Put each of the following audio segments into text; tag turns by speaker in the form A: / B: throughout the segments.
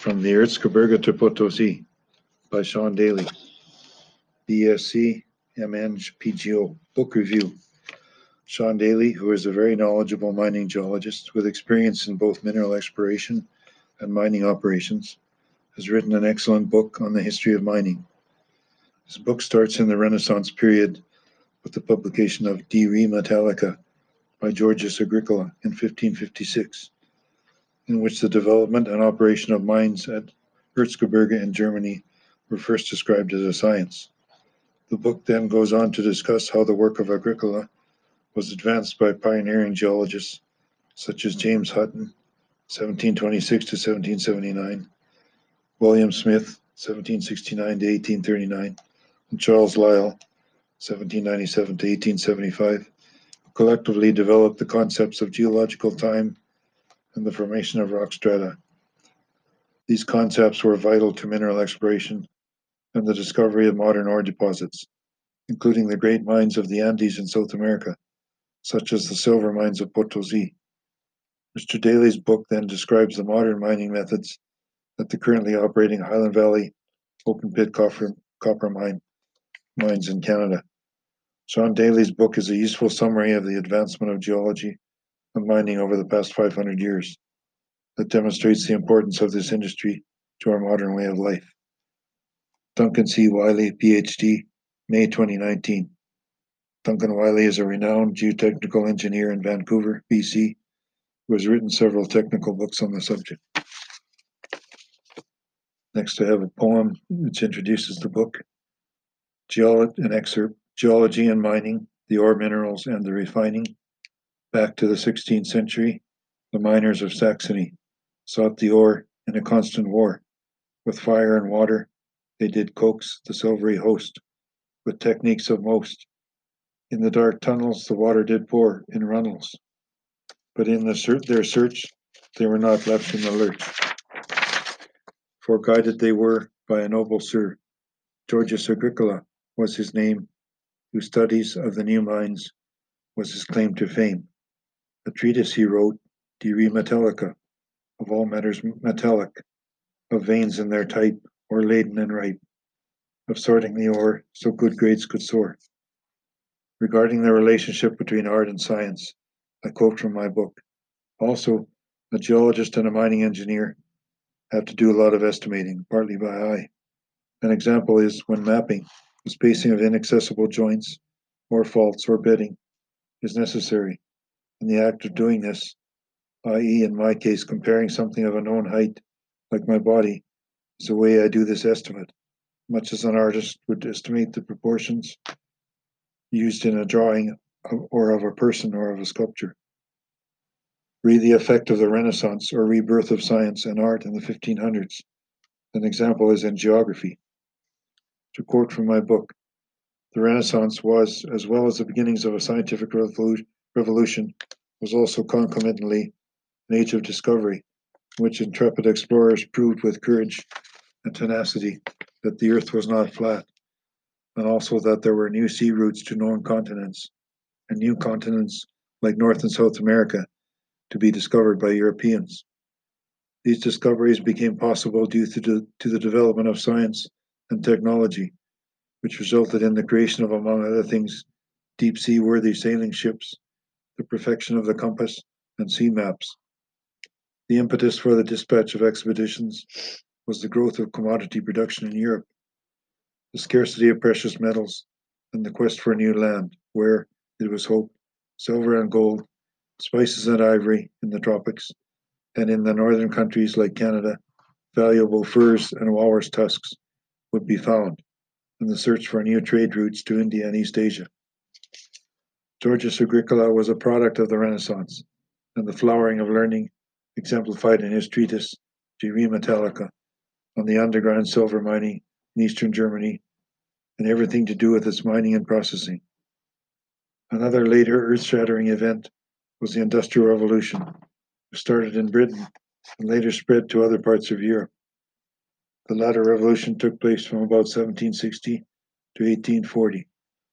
A: From the Erzgebirge to Potosi by Sean Daly, BSc, MN, PGO. Book review. Sean Daly, who is a very knowledgeable mining geologist with experience in both mineral exploration and mining operations, has written an excellent book on the history of mining. His book starts in the Renaissance period with the publication of De Re Metallica by Georgius Agricola in 1556, in which the development and operation of mines at Erzgebirge in Germany were first described as a science. The book then goes on to discuss how the work of Agricola was advanced by pioneering geologists such as James Hutton, 1726 to 1779, William Smith, 1769 to 1839, and Charles Lyell, 1797 to 1875, who collectively developed the concepts of geological time and the formation of rock strata. These concepts were vital to mineral exploration and the discovery of modern ore deposits, including the great mines of the Andes in South America, such as the silver mines of Potosi. Mr. Daly's book then describes the modern mining methods at the currently operating Highland Valley open-pit copper mines in Canada. Sean Daly's book is a useful summary of the advancement of geology and mining over the past 500 years that demonstrates the importance of this industry to our modern way of life. Duncan C. Wiley, PhD, May 2019. Duncan Wiley is a renowned geotechnical engineer in Vancouver, BC, who has written several technical books on the subject. Next, I have a poem which introduces the book. An excerpt, Geology and Mining, the Ore Minerals and the Refining. Back to the 16th century, the miners of Saxony sought the ore in a constant war. With fire and water, they did coax the silvery host, with techniques of most. In the dark tunnels, the water did pour in runnels. But in their search, they were not left in the lurch. For guided they were by a noble sir. Georgius Agricola was his name, whose studies of the new mines was his claim to fame. A treatise he wrote, De Re Metallica, of all matters metallic, of veins in their type, or laden and ripe, of sorting the ore so good grades could soar. Regarding the relationship between art and science, I quote from my book. Also, a geologist and a mining engineer have to do a lot of estimating, partly by eye. An example is when mapping, the spacing of inaccessible joints, or faults, or bedding is necessary. In the act of doing this, i.e. in my case, comparing something of a known height, like my body, is the way I do this estimate, much as an artist would estimate the proportions used in a drawing or of a person or of a sculpture. Read the effect of the Renaissance or rebirth of science and art in the 1500s. An example is in geography. To quote from my book, the Renaissance was, as well as the beginnings of a scientific revolution, was also concomitantly an age of discovery, in which intrepid explorers proved with courage and tenacity that the earth was not flat, and also that there were new sea routes to known continents, and new continents like North and South America to be discovered by Europeans. These discoveries became possible due to the development of science and technology, which resulted in the creation of, among other things, deep-sea worthy sailing ships, the perfection of the compass, and sea maps. The impetus for the dispatch of expeditions was the growth of commodity production in Europe, the scarcity of precious metals, and the quest for new land, where, it was hoped, silver and gold, spices and ivory in the tropics, and in the northern countries like Canada, valuable furs and walrus tusks would be found, in the search for new trade routes to India and East Asia. Georgius Agricola was a product of the Renaissance, and the flowering of learning exemplified in his treatise, De Re Metallica, on the underground silver mining in eastern Germany, and everything to do with its mining and processing. Another later earth-shattering event was the Industrial Revolution, which started in Britain and later spread to other parts of Europe. The latter revolution took place from about 1760 to 1840.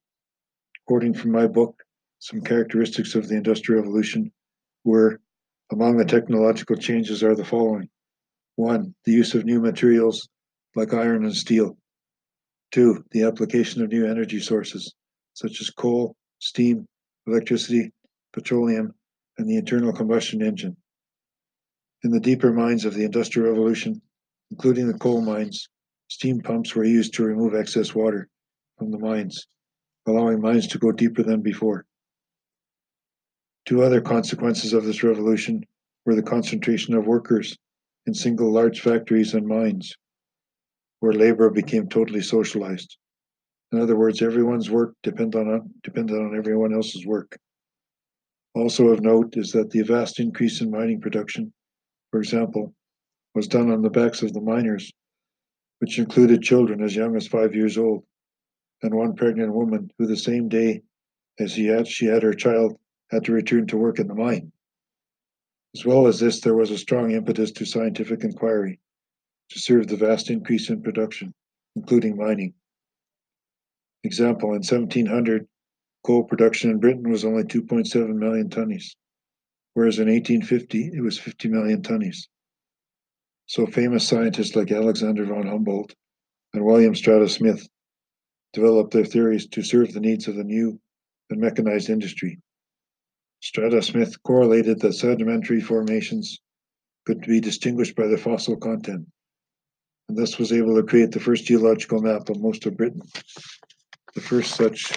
A: Quoting from my book, some characteristics of the Industrial Revolution were, among the technological changes are the following. 1. The use of new materials like iron and steel. 2. The application of new energy sources, such as coal, steam, electricity, petroleum, and the internal combustion engine. In the deeper mines of the Industrial Revolution, including the coal mines, steam pumps were used to remove excess water from the mines, allowing mines to go deeper than before. Two other consequences of this revolution were the concentration of workers in single large factories and mines, where labor became totally socialized. In other words, everyone's work depended on everyone else's work. Also of note is that the vast increase in mining production, for example, was done on the backs of the miners, which included children as young as 5 years old, and one pregnant woman who the same day as she had her child had to return to work in the mine. As well as this, there was a strong impetus to scientific inquiry to serve the vast increase in production, including mining. Example, in 1700, coal production in Britain was only 2.7 million tonnes, whereas in 1850 it was 50 million tonnes. So famous scientists like Alexander von Humboldt and William Strada Smith developed their theories to serve the needs of the new and mechanized industry. Strada Smith correlated that sedimentary formations could be distinguished by their fossil content, and thus was able to create the first geological map of most of Britain, the first such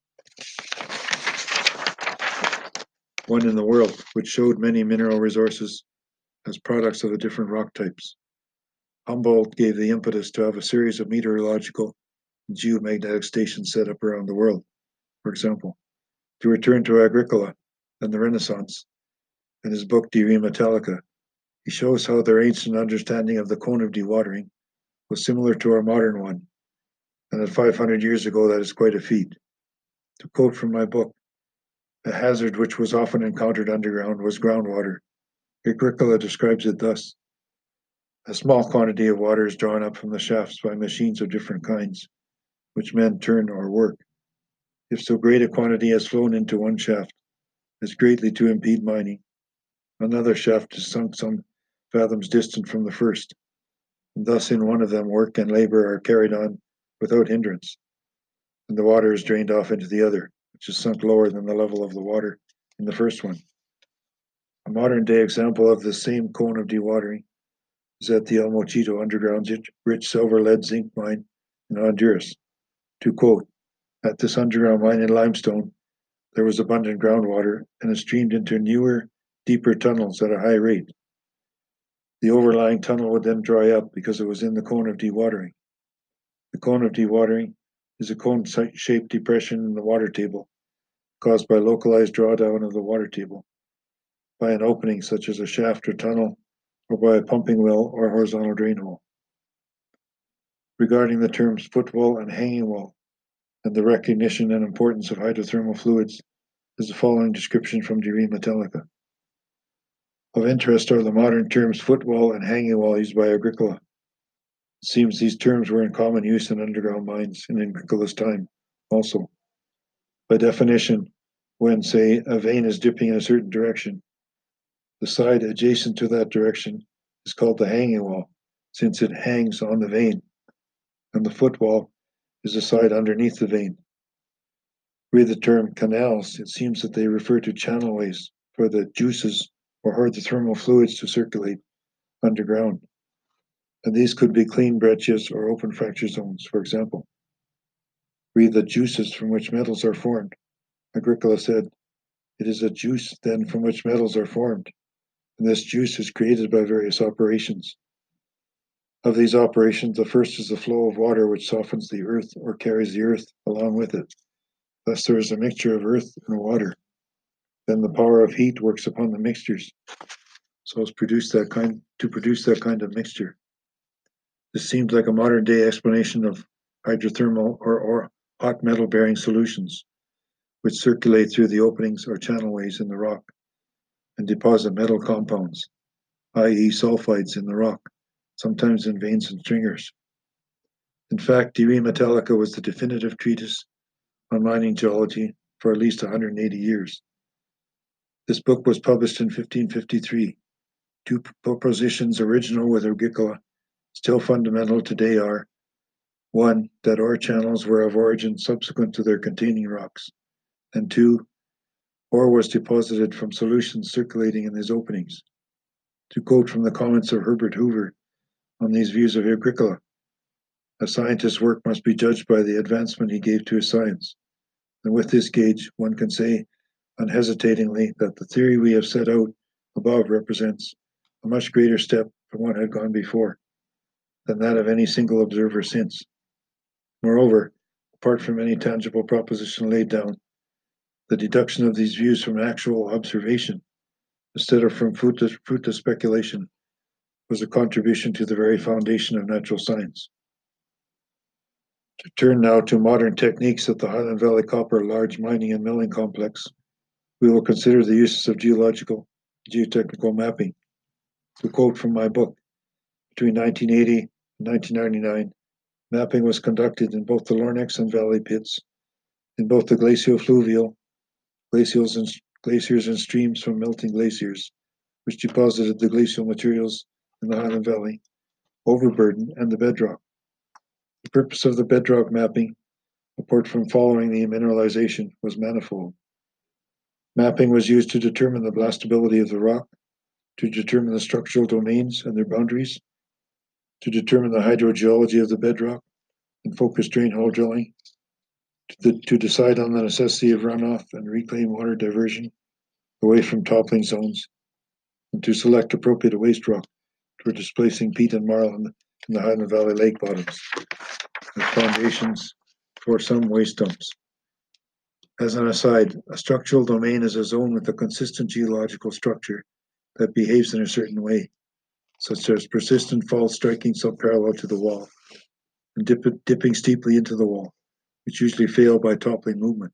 A: one in the world, which showed many mineral resources as products of the different rock types. Humboldt gave the impetus to have a series of meteorological and geomagnetic stations set up around the world. For example, to return to Agricola and the Renaissance, in his book De Re Metallica, he shows how their ancient understanding of the cone of dewatering was similar to our modern one, and that 500 years ago that is quite a feat. To quote from my book, a hazard which was often encountered underground was groundwater. Agricola describes it thus: a small quantity of water is drawn up from the shafts by machines of different kinds, which men turn or work. If so great a quantity has flown into one shaft as greatly to impede mining, another shaft is sunk some fathoms distant from the first, and thus in one of them work and labor are carried on without hindrance, and the water is drained off into the other, which is sunk lower than the level of the water in the first one. A modern day example of the same cone of dewatering is at the El Mochito underground rich silver lead zinc mine in Honduras. To quote, at this underground mine in limestone, there was abundant groundwater and it streamed into newer, deeper tunnels at a high rate. The overlying tunnel would then dry up because it was in the cone of dewatering. The cone of dewatering is a cone-shaped depression in the water table caused by localized drawdown of the water table, by an opening such as a shaft or tunnel, or by a pumping well or horizontal drain hole. Regarding the terms footwall and hanging wall, and the recognition and importance of hydrothermal fluids, is the following description from De Re Metallica. Of interest are the modern terms footwall and hanging wall used by Agricola. It seems these terms were in common use in underground mines in Agricola's time also. By definition, when, say, a vein is dipping in a certain direction, the side adjacent to that direction is called the hanging wall, since it hangs on the vein, and the footwall is the side underneath the vein. Read the term canals, it seems that they refer to channelways for the juices or hydrothermal fluids to circulate underground. And these could be clean breccias or open fracture zones, for example. Read the juices from which metals are formed. Agricola said, it is a juice then from which metals are formed, and this juice is created by various operations. Of these operations, the first is the flow of water which softens the earth or carries the earth along with it. Thus there is a mixture of earth and water. Then the power of heat works upon the mixtures, so as to produce that kind of mixture. This seems like a modern day explanation of hydrothermal or hot metal bearing solutions, which circulate through the openings or channelways in the rock and deposit metal compounds, i.e. sulfides in the rock, sometimes in veins and stringers. In fact, De Re Metallica was the definitive treatise on mining geology for at least 180 years. This book was published in 1553, Two propositions original with Agricola, still fundamental today are: one, that ore channels were of origin subsequent to their containing rocks, and two, ore was deposited from solutions circulating in these openings. To quote from the comments of Herbert Hoover on these views of Agricola, a scientist's work must be judged by the advancement he gave to his science. And with this gauge, one can say unhesitatingly that the theory we have set out above represents a much greater step from what had gone before than that of any single observer since. Moreover, apart from any tangible proposition laid down, the deduction of these views from actual observation, instead of from fruitless speculation, was a contribution to the very foundation of natural science. To turn now to modern techniques at the Highland Valley Copper Large Mining and Milling Complex, we will consider the uses of geotechnical mapping. To quote from my book, between 1980 and 1999, mapping was conducted in both the Lornex and Valley pits, in both the glaciofluvial, glaciers and streams from melting glaciers, which deposited the glacial materials in the Highland Valley, overburden, and the bedrock. The purpose of the bedrock mapping, apart from following the mineralization, was manifold. Mapping was used to determine the blastability of the rock, to determine the structural domains and their boundaries, to determine the hydrogeology of the bedrock and focus drain hole drilling, to decide on the necessity of runoff and reclaim water diversion away from toppling zones, and to select appropriate waste rock for displacing peat and marl in the Highland Valley lake bottoms as foundations for some waste dumps. As an aside, a structural domain is a zone with a consistent geological structure that behaves in a certain way, such as persistent faults striking subparallel to the wall and dipping steeply into the wall, which usually fail by toppling movement.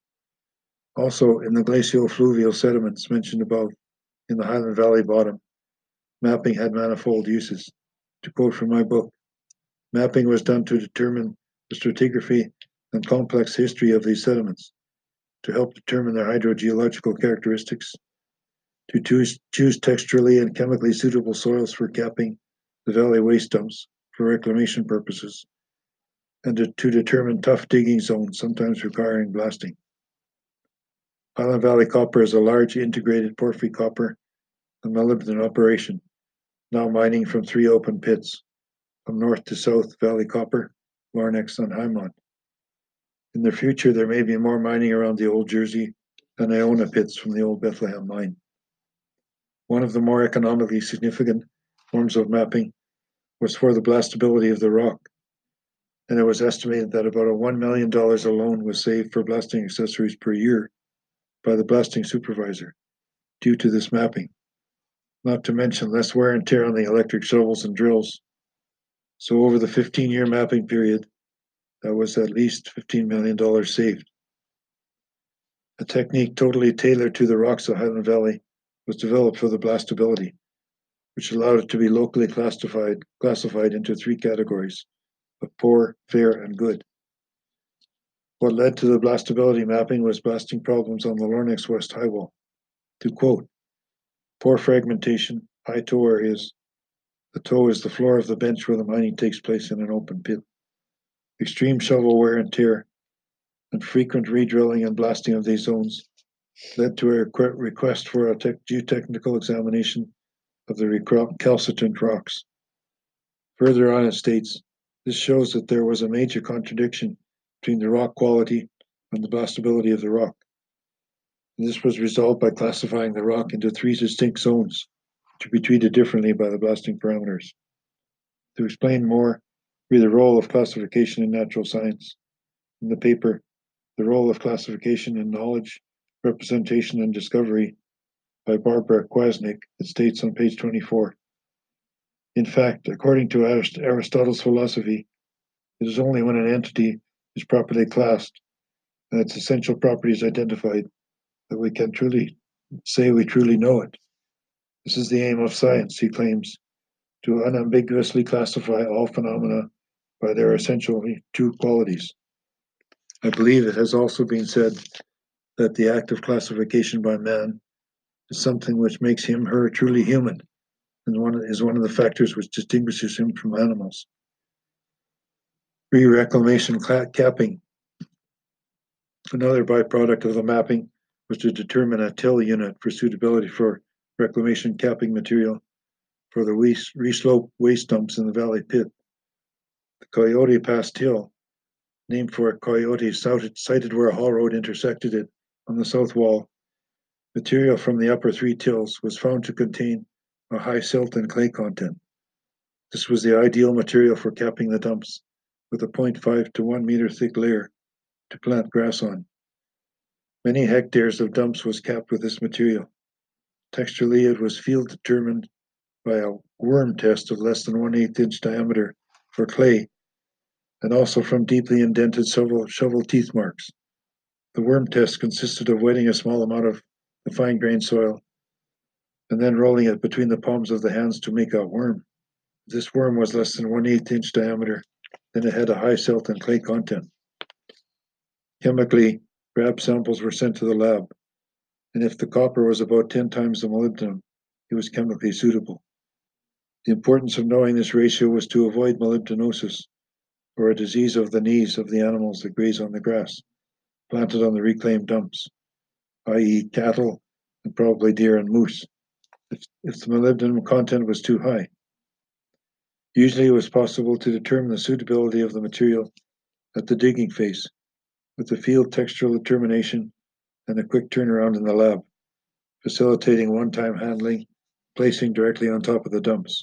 A: Also, in the glaciofluvial sediments mentioned above in the Highland Valley bottom, mapping had manifold uses. To quote from my book, mapping was done to determine the stratigraphy and complex history of these sediments, to help determine their hydrogeological characteristics, to choose texturally and chemically suitable soils for capping the valley waste dumps for reclamation purposes, and to determine tough digging zones, sometimes requiring blasting. Highland Valley Copper is a large integrated porphyry copper and molybdenum operation, now mining from 3 open pits, from north to south, Valley Copper, Lornex, and Highmont. In the future, there may be more mining around the Old Jersey and Iona pits from the old Bethlehem mine. One of the more economically significant forms of mapping was for the blastability of the rock, and it was estimated that about $1 million alone was saved for blasting accessories per year by the blasting supervisor due to this mapping, not to mention less wear and tear on the electric shovels and drills. So over the 15-year mapping period, that was at least $15 million saved. A technique totally tailored to the rocks of Highland Valley was developed for the blastability, which allowed it to be locally classified into 3 categories of poor, fair, and good. What led to the blastability mapping was blasting problems on the Lornex West High Wall. To quote, poor fragmentation, high toe areas. The toe is the floor of the bench where the mining takes place in an open pit. Extreme shovel wear and tear, and frequent redrilling and blasting of these zones led to a request for a geotechnical examination of the recalcitrant rocks. Further on, it states, this shows that there was a major contradiction between the rock quality and the blastability of the rock. And this was resolved by classifying the rock into 3 distinct zones to be treated differently by the blasting parameters. To explain more, read the role of classification in natural science. In the paper, The Role of Classification in Knowledge, Representation, and Discovery by Barbara Kwasnick, it states on page 24. In fact, according to Aristotle's philosophy, it is only when an entity is properly classed and its essential properties identified that we can truly say we truly know it. This is the aim of science, he claims, to unambiguously classify all phenomena by their essentially true qualities. I believe it has also been said that the act of classification by man is something which makes him, her truly human, and is one of the factors which distinguishes him from animals. Re-reclamation capping. Another byproduct of the mapping was to determine a till unit for suitability for reclamation capping material for the reslope waste dumps in the valley pit. The Coyote Pass Till, named for a coyote sighted where a haul road intersected it on the south wall, material from the upper three tills was found to contain a high silt and clay content. This was the ideal material for capping the dumps, with a 0.5 to 1 meter thick layer to plant grass on. Many hectares of dumps was capped with this material. Texturally, it was field determined by a worm test of less than 1/8 inch diameter for clay, and also from deeply indented shovel teeth marks. The worm test consisted of wetting a small amount of the fine-grained soil and then rolling it between the palms of the hands to make a worm. If this worm was less than 1/8 inch diameter, then it had a high silt and clay content. Chemically, grab samples were sent to the lab, and if the copper was about 10 times the molybdenum, it was chemically suitable. The importance of knowing this ratio was to avoid molybdenosis, or a disease of the knees of the animals that graze on the grass planted on the reclaimed dumps, i.e. cattle and probably deer and moose, if the molybdenum content was too high. Usually it was possible to determine the suitability of the material at the digging phase, with the field textural determination and a quick turnaround in the lab, facilitating one-time handling, placing directly on top of the dumps.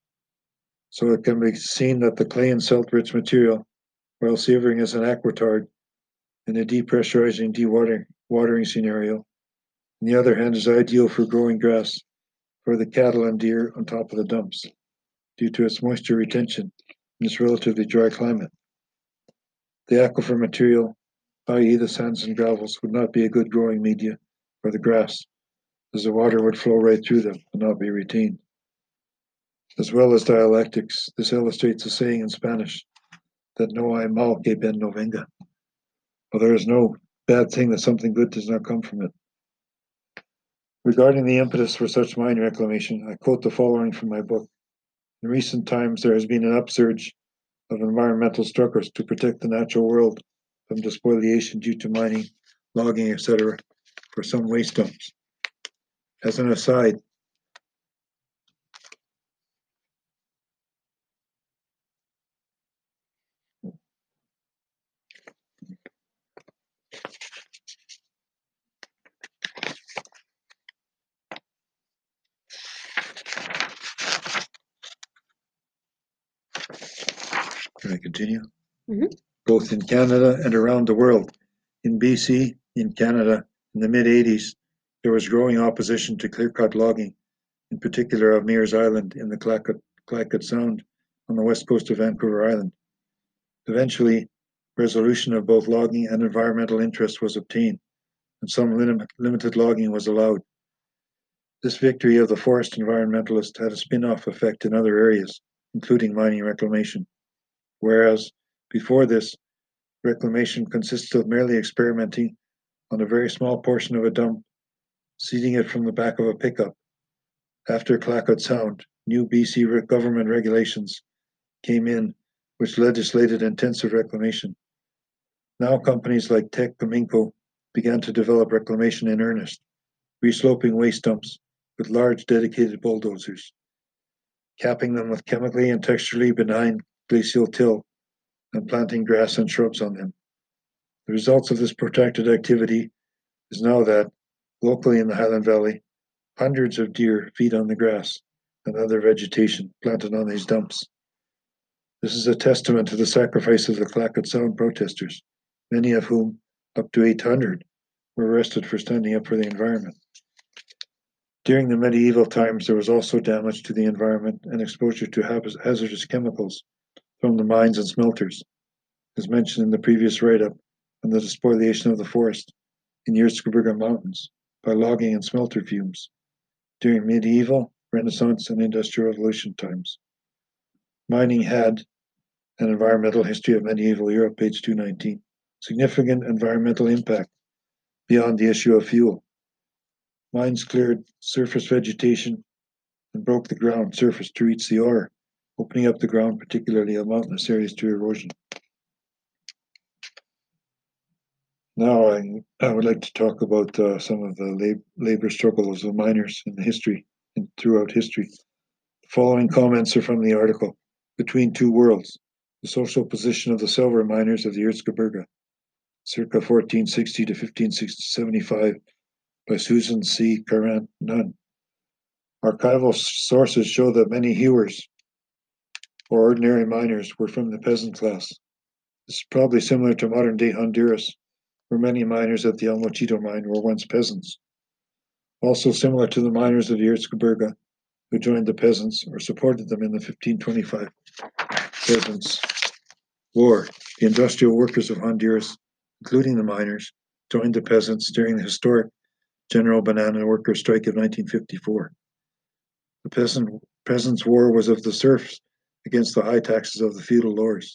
A: So it can be seen that the clay and silt-rich material, while serving as an aquitard in a depressurizing dewatering scenario, on the other hand, is ideal for growing grass for the cattle and deer on top of the dumps, due to its moisture retention in this relatively dry climate. The aquifer material, i.e. the sands and gravels, would not be a good growing media for the grass, as the water would flow right through them and not be retained. As well as dialectics, this illustrates a saying in Spanish that no hay mal que bien no venga. Well, there is no bad thing that something good does not come from it. Regarding the impetus for such mine reclamation, I quote the following from my book. In recent times, there has been an upsurge of environmental struggles to protect the natural world from despoliation due to mining, logging, etc., for some waste dumps. As an aside, can I continue? Both in Canada and around the world. In BC, in Canada, in the mid-80s, there was growing opposition to clear-cut logging, in particular of Mears Island in the Clayoquot Sound on the west coast of Vancouver Island. Eventually, resolution of both logging and environmental interests was obtained, and some limited logging was allowed. This victory of the forest environmentalists had a spin-off effect in other areas, including mining reclamation. Whereas, before this, reclamation consisted of merely experimenting on a very small portion of a dump, seeding it from the back of a pickup. After Clayoquot Sound, new BC government regulations came in, which legislated intensive reclamation. Now companies like Teck Cominco began to develop reclamation in earnest, resloping waste dumps with large dedicated bulldozers, capping them with chemically and texturally benign glacial till, and planting grass and shrubs on them. The results of this protracted activity is now that, locally in the Highland Valley, hundreds of deer feed on the grass and other vegetation planted on these dumps. This is a testament to the sacrifice of the Clayoquot Sound protesters, many of whom, up to 800, were arrested for standing up for the environment. During the medieval times, there was also damage to the environment and exposure to hazardous chemicals from the mines and smelters, as mentioned in the previous write-up on the despoliation of the forest in Erzgebirge Mountains by logging and smelter fumes during medieval, Renaissance, and Industrial Revolution times. Mining had an environmental history of medieval Europe, page 219, significant environmental impact beyond the issue of fuel. Mines cleared surface vegetation, and broke the ground surface to reach the ore, opening up the ground, particularly on mountainous areas, to erosion. Now I would like to talk about some of the labor struggles of miners in history and throughout history. The following comments are from the article, Between Two Worlds, the Social Position of the Silver Miners of the Erzgebirge, circa 1460 to 1575, by Susan C. Carant Nunn. Archival sources show that many hewers, or ordinary miners, were from the peasant class. This is probably similar to modern-day Honduras, where many miners at the El Mochito mine were once peasants. Also similar to the miners of the Erzgebirge, who joined the peasants or supported them in the 1525 Peasants' War. The industrial workers of Honduras, including the miners, joined the peasants during the historic General Banana Workers' Strike of 1954. The Peasants' War was of the serfs against the high taxes of the feudal lords.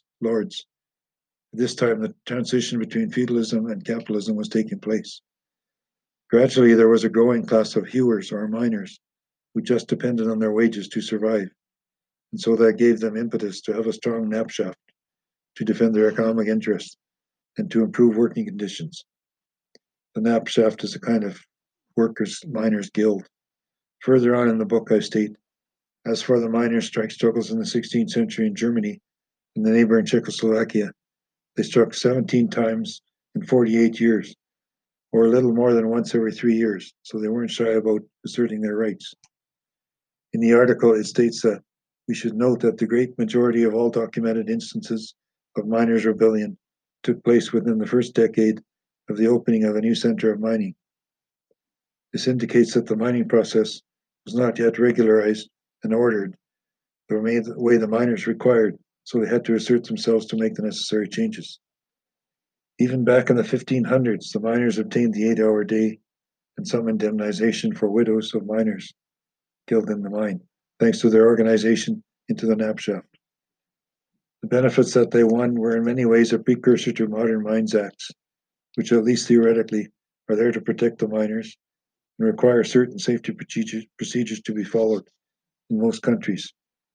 A: At this time, the transition between feudalism and capitalism was taking place. Gradually, there was a growing class of hewers or miners who just depended on their wages to survive, and so that gave them impetus to have a strong knapschaft to defend their economic interests and to improve working conditions. The knapschaft is a kind of miners' guild. Further on in the book, I state, as for the miners' strike struggles in the 16th century in Germany and the neighboring Czechoslovakia, they struck 17 times in 48 years, or a little more than once every 3 years, so they weren't shy about asserting their rights. In the article, it states that we should note that the great majority of all documented instances of miners' rebellion took place within the first decade of the opening of a new center of mining. This indicates that the mining process was not yet regularized and ordered the way the miners required, so they had to assert themselves to make the necessary changes. Even back in the 1500s, the miners obtained the 8-hour day and some indemnization for widows of miners killed in the mine, thanks to their organization into the knapschaft. The benefits that they won were in many ways a precursor to modern Mines Acts, which at least theoretically are there to protect the miners and require certain safety procedures to be followed in most countries.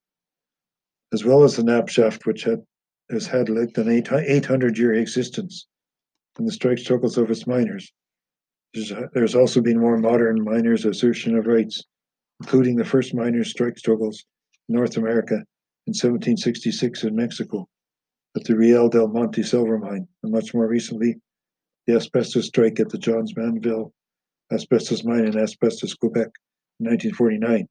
A: As well as the knapschaft, which has had like an 800-year existence in the strike struggles of its miners, there's also been more modern miners' assertion of rights, including the first miners' strike struggles in North America in 1766 in Mexico at the Real del Monte silver mine, and much more recently, the asbestos strike at the Johns Manville asbestos mine in Asbestos, Quebec in 1949.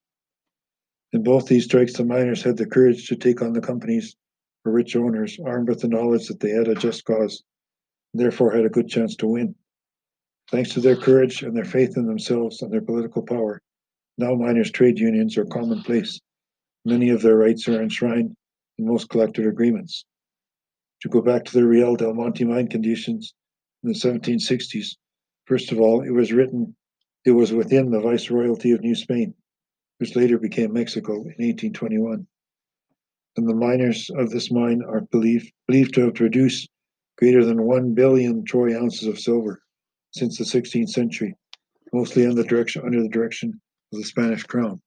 A: In both these strikes, the miners had the courage to take on the companies or rich owners, armed with the knowledge that they had a just cause, and therefore had a good chance to win. Thanks to their courage and their faith in themselves and their political power, now miners' trade unions are commonplace. Many of their rights are enshrined in most collective agreements. To go back to the Real del Monte mine conditions in the 1760s, first of all, it was within the Viceroyalty of New Spain, which later became Mexico in 1821. And the miners of this mine are believed to have produced greater than 1 billion troy ounces of silver since the 16th century, mostly under the direction of the Spanish crown.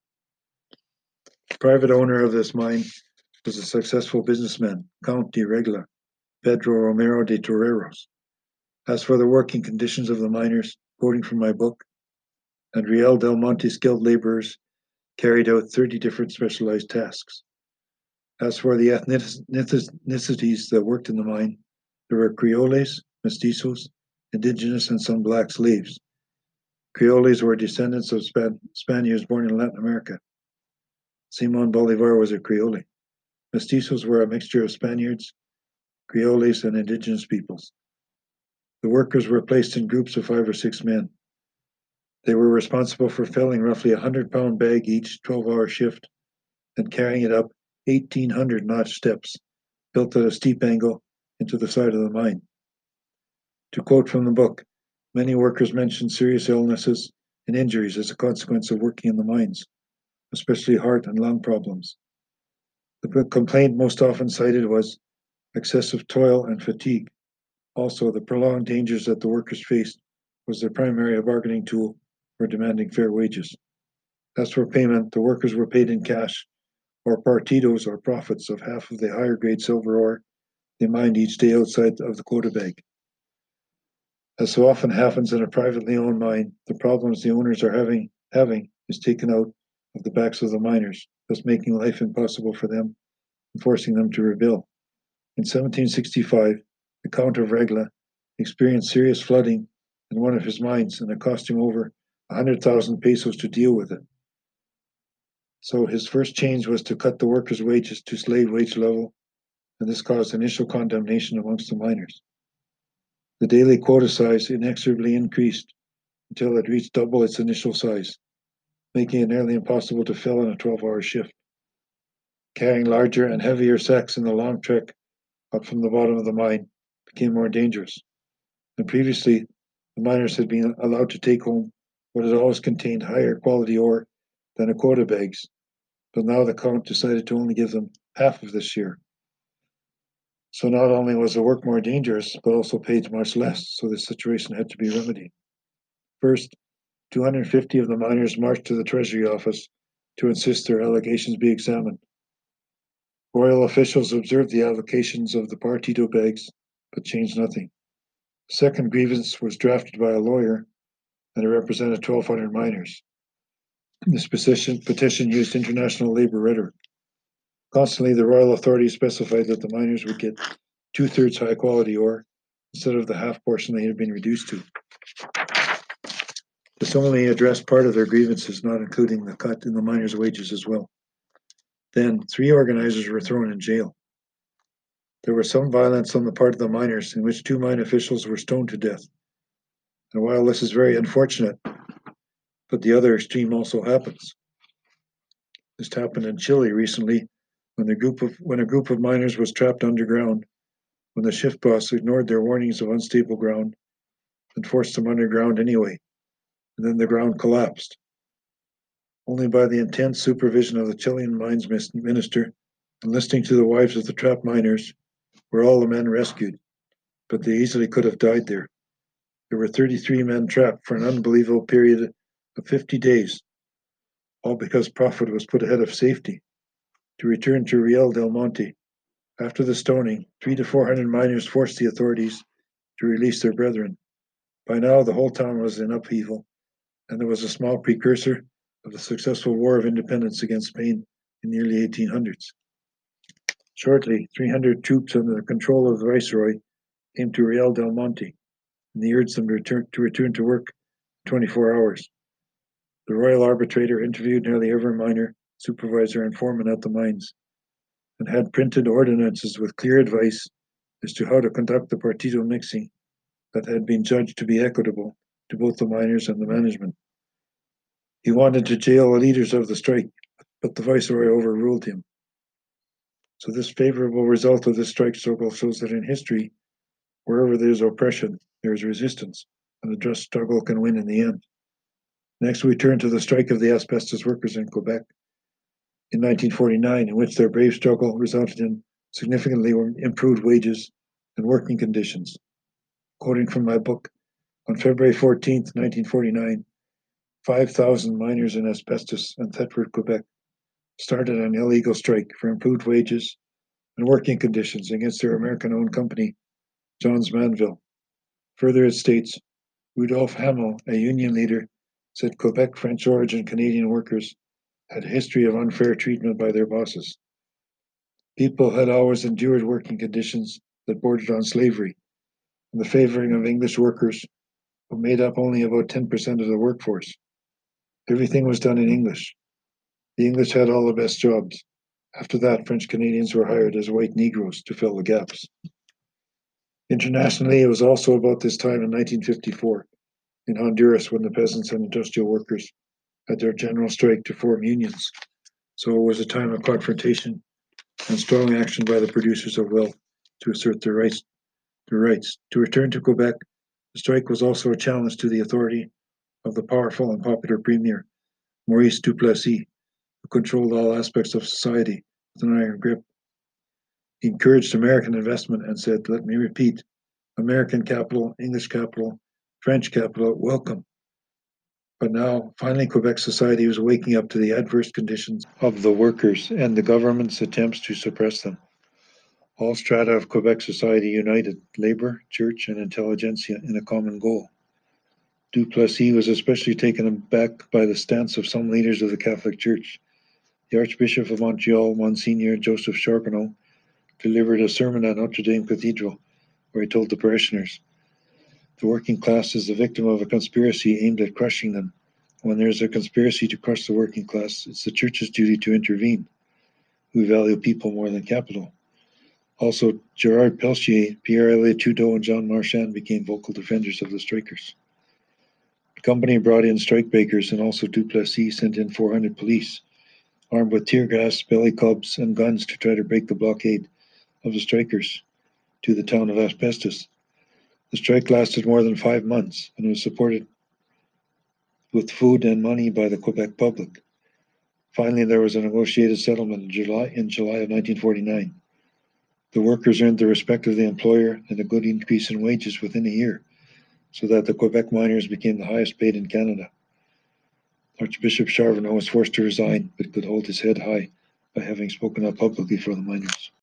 A: The private owner of this mine was a successful businessman, Count de Regla, Pedro Romero de Toreros. As for the working conditions of the miners, quoting from my book, and Real del Monte skilled laborers carried out 30 different specialized tasks. As for the ethnicities that worked in the mine, there were Creoles, mestizos, indigenous, and some black slaves. Creoles were descendants of Spaniards born in Latin America. Simon Bolivar was a Creole. Mestizos were a mixture of Spaniards, Creoles, and indigenous peoples. The workers were placed in groups of 5 or 6 men. They were responsible for filling roughly a 100-pound bag each 12-hour shift and carrying it up 1,800 notch steps built at a steep angle into the side of the mine. To quote from the book, many workers mentioned serious illnesses and injuries as a consequence of working in the mines, especially heart and lung problems. The complaint most often cited was excessive toil and fatigue. Also, the prolonged dangers that the workers faced was their primary bargaining tool for demanding fair wages. As for payment, the workers were paid in cash, or partidos, or profits of half of the higher grade silver ore they mined each day outside of the quota bag. As so often happens in a privately owned mine, the problems the owners are having is taken out of the backs of the miners, thus making life impossible for them and forcing them to rebuild. In 1765, the Count of Regla experienced serious flooding in one of his mines, and it cost him over 100,000 pesos to deal with it. So his first change was to cut the workers' wages to slave wage level, and this caused initial condemnation amongst the miners. The daily quota size inexorably increased until it reached double its initial size, making it nearly impossible to fill in a 12-hour shift. Carrying larger and heavier sacks in the long trek up from the bottom of the mine became more dangerous. And previously, the miners had been allowed to take home what had always contained higher quality ore than the quota bags, but now the Count decided to only give them half of this share. So not only was the work more dangerous, but also paid much less, so this situation had to be remedied. First, 250 of the miners marched to the Treasury office to insist their allegations be examined. Royal officials observed the allocations of the partido bags, but changed nothing. The second grievance was drafted by a lawyer, and it represented 1,200 miners. This petition used international labor rhetoric. Constantly, the royal authorities specified that the miners would get 2/3 high quality ore instead of the half portion they had been reduced to. This only addressed part of their grievances, not including the cut in the miners' wages as well. Then, 3 organizers were thrown in jail. There was some violence on the part of the miners, in which 2 mine officials were stoned to death. And while this is very unfortunate, but the other extreme also happens. This happened in Chile recently when a group of miners was trapped underground when the shift boss ignored their warnings of unstable ground and forced them underground anyway, and then the ground collapsed. Only by the intense supervision of the Chilean mines minister and listening to the wives of the trapped miners were all the men rescued, but they easily could have died there. There were 33 men trapped for an unbelievable period of 50 days, all because profit was put ahead of safety. To return to Real del Monte, after the stoning, 300 to 400 miners forced the authorities to release their brethren. By now, the whole town was in upheaval, and there was a small precursor of the successful War of Independence against Spain in the early 1800s. Shortly, 300 troops under the control of the Viceroy came to Real del Monte, and he urged them to return to work in 24 hours. The royal arbitrator interviewed nearly every miner, supervisor, and foreman at the mines, and had printed ordinances with clear advice as to how to conduct the partido mixing that had been judged to be equitable to both the miners and the management. He wanted to jail the leaders of the strike, but the Viceroy overruled him. So this favorable result of this strike struggle shows that in history, wherever there's oppression, there's resistance, and the just struggle can win in the end. Next, we turn to the strike of the asbestos workers in Quebec in 1949, in which their brave struggle resulted in significantly improved wages and working conditions. Quoting from my book, on February 14th, 1949, 5,000 miners in asbestos and Thetford, Quebec, started an illegal strike for improved wages and working conditions against their American-owned company, Johns Manville. Further, it states, Rudolph Hamel, a union leader, said Quebec French origin Canadian workers had a history of unfair treatment by their bosses. People had always endured working conditions that bordered on slavery, and the favoring of English workers who made up only about 10% of the workforce. Everything was done in English. The English had all the best jobs. After that, French Canadians were hired as white Negroes to fill the gaps. Internationally, it was also about this time in 1954 in Honduras when the peasants and industrial workers had their general strike to form unions. So it was a time of confrontation and strong action by the producers of wealth to assert their rights. To return to Quebec, the strike was also a challenge to the authority of the powerful and popular premier, Maurice Duplessis, who controlled all aspects of society with an iron grip. He encouraged American investment and said, let me repeat, American capital, English capital, French capital, welcome. But now, finally, Quebec society was waking up to the adverse conditions of the workers and the government's attempts to suppress them. All strata of Quebec society united, labor, church, and intelligentsia, in a common goal. Duplessis was especially taken aback by the stance of some leaders of the Catholic Church. The Archbishop of Montreal, Monsignor Joseph Charbonneau, delivered a sermon at Notre Dame Cathedral, where he told the parishioners, "The working class is the victim of a conspiracy aimed at crushing them. When there is a conspiracy to crush the working class, it's the Church's duty to intervene. We value people more than capital." Also, Gerard Pelchier, Pierre Elliott Trudeau, and Jean Marchand became vocal defenders of the strikers. The company brought in strikebreakers, and also Duplessis sent in 400 police, armed with tear gas, billy clubs, and guns to try to break the blockade of the strikers to the town of Asbestos. The strike lasted more than 5 months and was supported with food and money by the Quebec public. Finally, there was a negotiated settlement in July of 1949. The workers earned the respect of the employer and a good increase in wages within a year, so that the Quebec miners became the highest paid in Canada. Archbishop Charbonneau was forced to resign, but could hold his head high by having spoken up publicly for the miners.